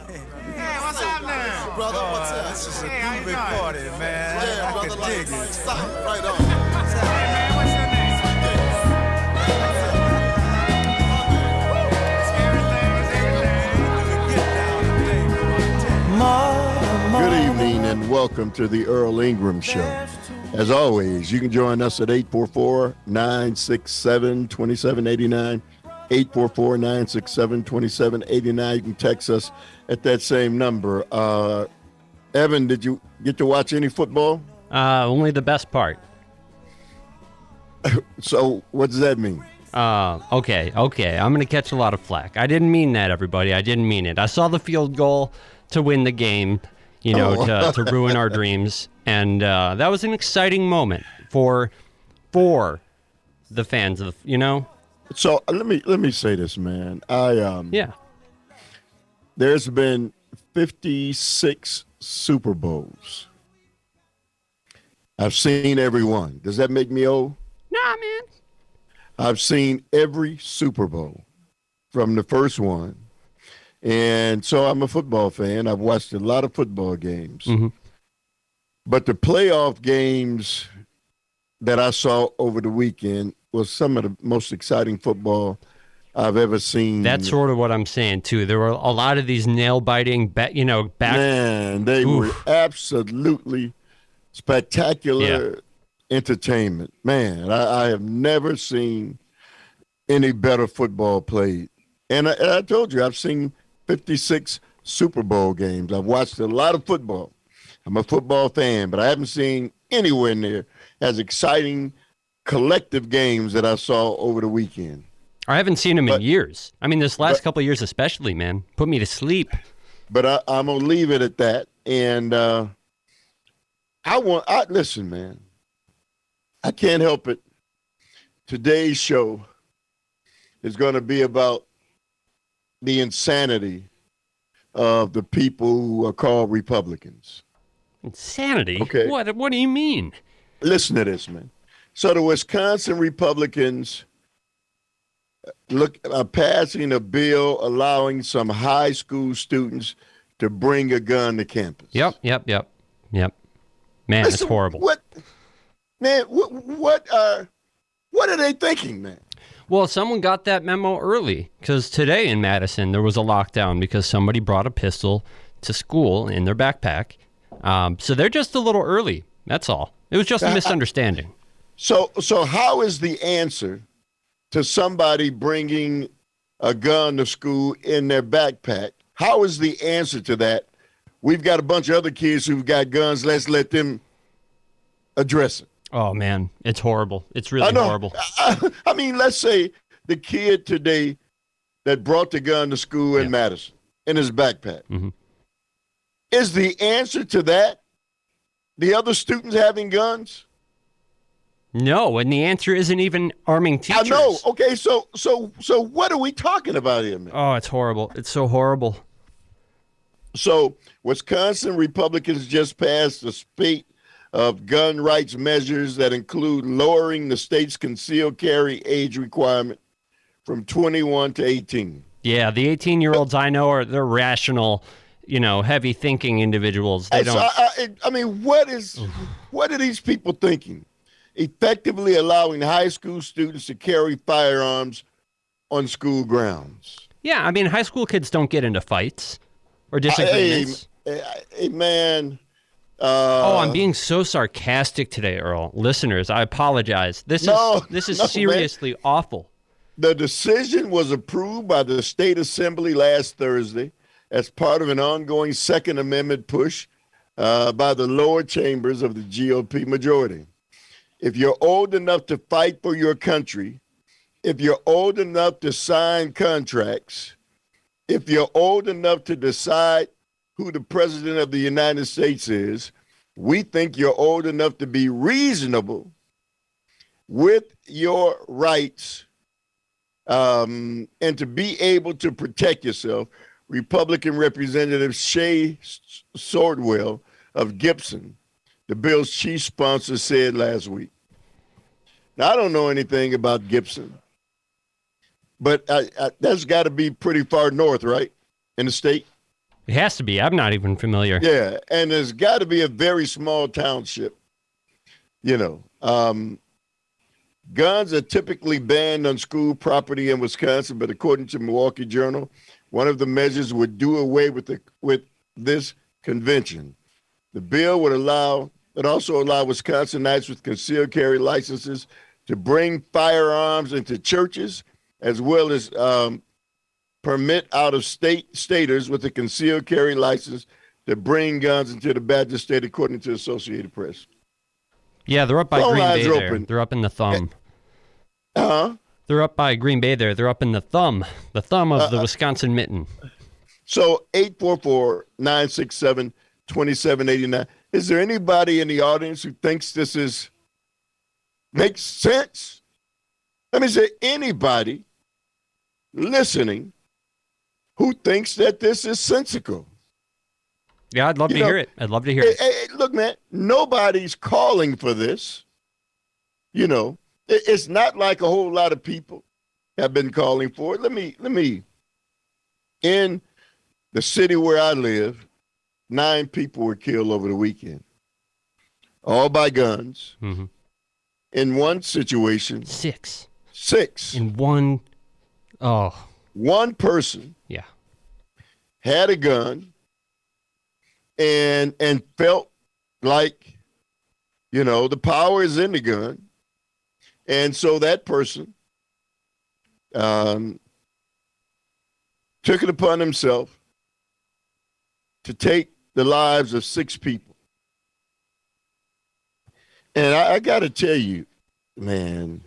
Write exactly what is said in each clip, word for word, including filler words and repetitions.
Hey, what's happening? Brother, what's up? This is a Hey, how you groovy doing? party, man. Yeah, I brother, can like, dig like, it. stop, right on. Hey, man, what's your name? Good evening and welcome to the Earl Ingram Show. As always, you can join us at eight four four, nine six seven, two seven eight nine, eight four four, nine six seven, two seven eight nine. You can text us at that same number. Uh, Evan, did you get to watch any football? Uh, only the best part. So what does that mean? Uh, okay, okay. I'm going to catch a lot of flack. I didn't mean that, everybody. I didn't mean it. I saw the field goal to win the game, you know, Oh. to, to ruin our dreams. And uh, that was an exciting moment for for the fans of, you know? So uh, let me let me say this, man. I um Yeah. There's been fifty-six Super Bowls. I've seen every one. Does that make me old? Nah, man. I've seen every Super Bowl from the first one. And so I'm a football fan. I've watched a lot of football games. Mhm. But the playoff games that I saw over the weekend was some of the most exciting football I've ever seen. That's sort of what I'm saying, too. There were a lot of these nail-biting, ba- you know, back... Man, they Oof. were absolutely spectacular entertainment. Man, I, I have never seen any better football played. And I, and I told you, I've seen fifty-six Super Bowl games. I've watched a lot of football. I'm a football fan, but I haven't seen anywhere near as exciting collective games that I saw over the weekend. I haven't seen him But- in years. I mean, this last but- couple of years especially, man. Put me to sleep. But I, I'm gonna leave it at that. And uh, I want. I listen, man. I can't help it. Today's show is going to be about the insanity of the people who are called Republicans. Insanity? Okay. What, what do you mean? Listen to this, man. So the Wisconsin Republicans look are passing a bill allowing some high school students to bring a gun to campus. Yep, yep, yep, yep. Man, it's Listen, horrible. What, man? What? What? Uh, what are they thinking, man? Well, someone got that memo early because today in Madison there was a lockdown because somebody brought a pistol to school in their backpack. Um, so they're just a little early. That's all. It was just a misunderstanding. So, so how is the answer to somebody bringing a gun to school in their backpack? How is the answer to that? We've got a bunch of other kids who've got guns. Let's let them address it. Oh man, it's horrible. It's really I know. horrible. I, I mean, let's say the kid today that brought the gun to school in Yeah. Madison in his backpack. Mhm. Is the answer to that the other students having guns? No, and the answer isn't even arming teachers. I know. Okay, so so so what are we talking about here, man? Oh, it's horrible. It's so horrible. So Wisconsin Republicans just passed a spate of gun rights measures that include lowering the state's concealed carry age requirement from twenty-one to eighteen. Yeah, the eighteen-year-olds I know are they're rational, you know, heavy thinking individuals. They And so don't. I, I, I mean, what is what are these people thinking? Effectively allowing high school students to carry firearms on school grounds. Yeah, I mean, high school kids don't get into fights or Hey, disagreements. hey, hey, man. Uh, Oh, I'm being so sarcastic today, Earl. Listeners, I apologize. This No, is this is no, man. seriously awful. The decision was approved by the state assembly last Thursday as part of an ongoing Second Amendment push uh, by the lower chambers of the G O P majority. If you're old enough to fight for your country, if you're old enough to sign contracts, if you're old enough to decide who the president of the United States is, we think you're old enough to be reasonable with your rights um, and to be able to protect yourself. Republican Representative Shay Swordwell of Gibson, the bill's chief sponsor, said last week. Now, I don't know anything about Gibson, but I, I, that's got to be pretty far north, right, in the state? It has to be. I'm not even familiar. Yeah, and there's got to be a very small township. You know, um, guns are typically banned on school property in Wisconsin, but according to Milwaukee Journal, one of the measures would do away with the with this convention. The bill would allow, would also allow Wisconsinites with concealed carry licenses to bring firearms into churches, as well as um, permit out-of-state staters with a concealed carry license to bring guns into the Badger State, according to Associated Press. Yeah, they're up by Phone Green lines Bay are there. open. They're up in the thumb. Huh? They're up by Green Bay there. They're up in the thumb, the thumb of the Uh, Wisconsin mitten. So eight four four, nine six seven, two seven eight nine. Is there anybody in the audience who thinks this is makes sense? Let me say, anybody listening who thinks that this is sensical? Yeah, I'd love You to know, hear it. I'd love to hear Hey, it. hey, hey, look, man, nobody's calling for this. You know, it, it's not like a whole lot of people have been calling for it. Let me, let me, in the city where I live, nine people were killed over the weekend, all by guns. hmm In one situation, Six six. in one. Oh, One person yeah. had a gun and and felt like, you know, the power is in the gun. And so that person um, took it upon himself to take the lives of six people. And I, I got to tell you, man,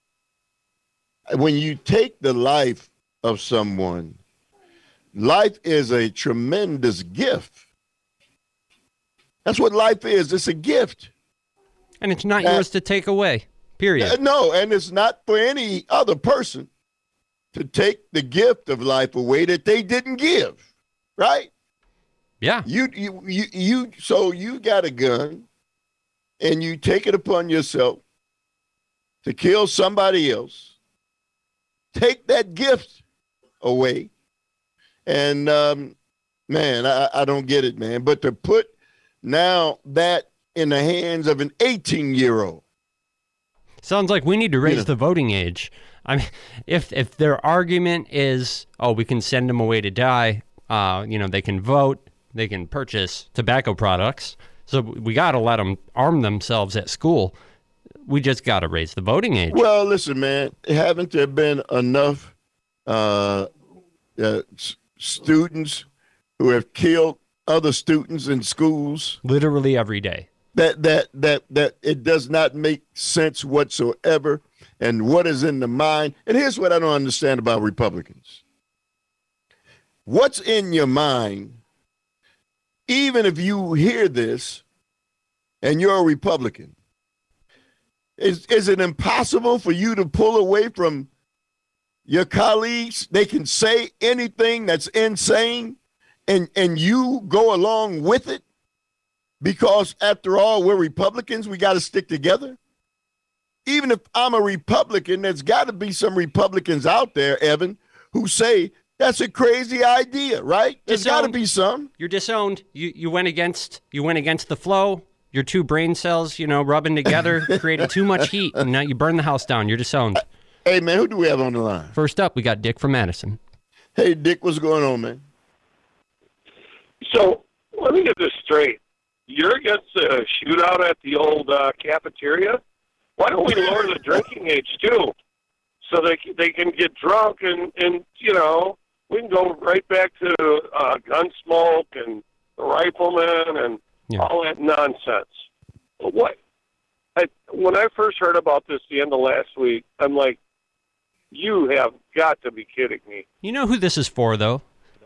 when you take the life of someone, life is a tremendous gift. That's what life is. It's a gift. And it's not Uh, yours to take away, period. Uh, No, and it's not for any other person to take the gift of life away that they didn't give, right? Yeah. You, you, you, you. So you got a gun, and you take it upon yourself to kill somebody else. Take that gift away, and um, man, I, I don't get it, man. But to put now that in the hands of an eighteen-year-old. Sounds like we need to raise Yeah. the voting age. I mean, if if their argument is, oh, we can send them away to die, uh, you know, they can vote, they can purchase tobacco products, so we got to let them arm themselves at school. We just got to raise the voting age. Well, listen, man, haven't there been enough uh, uh, s- students who have killed other students in schools Literally every day. that that that that it does not make sense whatsoever? And what is in the mind? And here's what I don't understand about Republicans. What's in your mind, even if you hear this and you're a Republican? Is is it impossible for you to pull away from your colleagues? They can say anything that's insane, and and you go along with it because, after all, we're Republicans. We got to stick together. Even if I'm a Republican, there's got to be some Republicans out there, Evan, who say that's a crazy idea, right? There's got to Disowned. be some. You're disowned. You you went against you went against the flow. Your two brain cells, you know, rubbing together, created too much heat, and now you burn the house down. You're disowned. Hey, man, who do we have on the line? First up, we got Dick from Madison. Hey, Dick, what's going on, man? So let me get this straight. You're against a shootout at the old uh, cafeteria? Why don't we lower the drinking age too, so they c- they can get drunk and and you know we can go right back to uh, Gunsmoke and the Rifleman and Yeah. all that nonsense. But what? I, when I first heard about this the end of last week, I'm like, you have got to be kidding me. You know who this is for, though?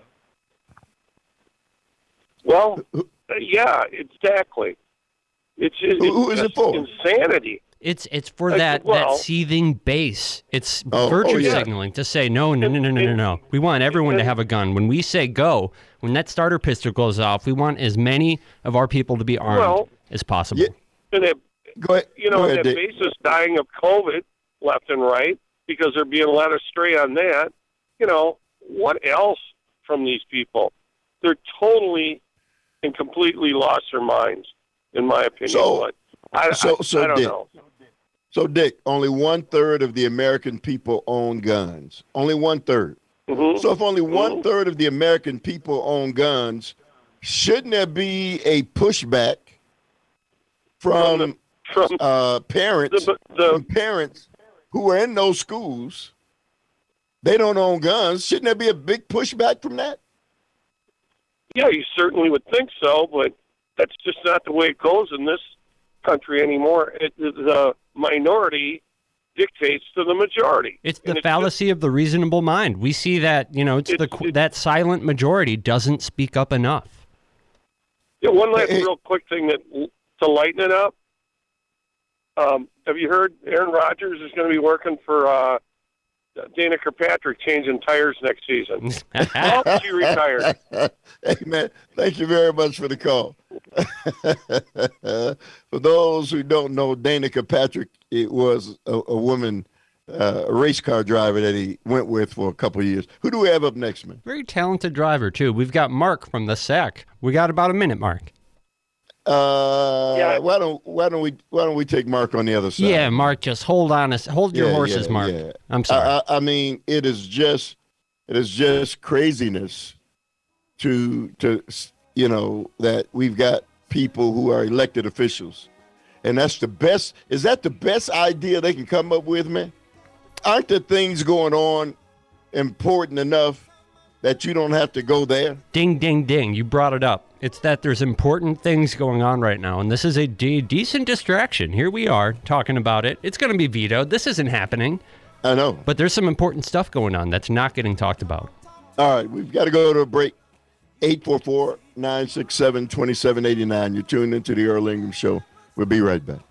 Well, uh, yeah, exactly. It's, it's Who- who is it just for? insanity. It's it's for Like, that, well- that seething base. It's Oh, virtue oh, yeah. signaling to say, no, no, no, no, no, no, no. We want everyone to have a gun. When we say go, when that starter pistol goes off, we want as many of our people to be armed Well, as possible. Yeah. And that, Go ahead. you know, Go ahead, that Dick. base is dying of COVID left and right because they're being led astray on that. You know, what else from these people? they're totally and completely lost their minds, in my opinion. So- but I, so- I, so I don't Dick, know. So, Dick, only one third of the American people own guns. Only one third. Mhm. So, if only Mhm. one third of the American people own guns, shouldn't there be a pushback from, From From uh, parents, the, the from parents who are in those schools? They don't own guns. Shouldn't there be a big pushback from that? yeah, you certainly would think so, but that's just not the way it goes in this country anymore. It, the minority dictates to the majority. It's the And it's fallacy of the reasonable mind. We see that, you know, it's, It's- the qu- it's- that silent majority doesn't speak up enough. just- yeah, one last Hey, hey. real quick thing that to lighten it up. Um, have you heard Aaron Rodgers is going to be working for uh, Dana Kirkpatrick changing tires next season? Oh, she retired. Hey, man, thank you very much for the call. For those who don't know, Dana Kirkpatrick, it was a, a woman, uh, a race car driver that he went with for a couple of years. Who do we have up next, man? Very talented driver, too. We've got Mark from the S A C. We got about a minute, Mark. Uh, Yeah. why don't why don't we why don't we take Mark on the other side? Yeah, Mark, just hold on. A, s- hold your Yeah, horses, yeah, Mark. yeah. I'm sorry. I, I, I mean, it is just it is just craziness to to you know that we've got people who are elected officials, and that's the best. Is that the best idea they can come up with, man? Aren't the things going on important enough that you don't have to go there? Ding, ding, ding. You brought it up. It's that there's important things going on right now, and this is a de- decent distraction. Here we are talking about it. It's going to be vetoed. This isn't happening, I know. but there's some important stuff going on that's not getting talked about. All right, we've got to go to a break. eight four four, nine six seven, two seven eight nine. You're tuned into the Earl Ingham Show. We'll be right back.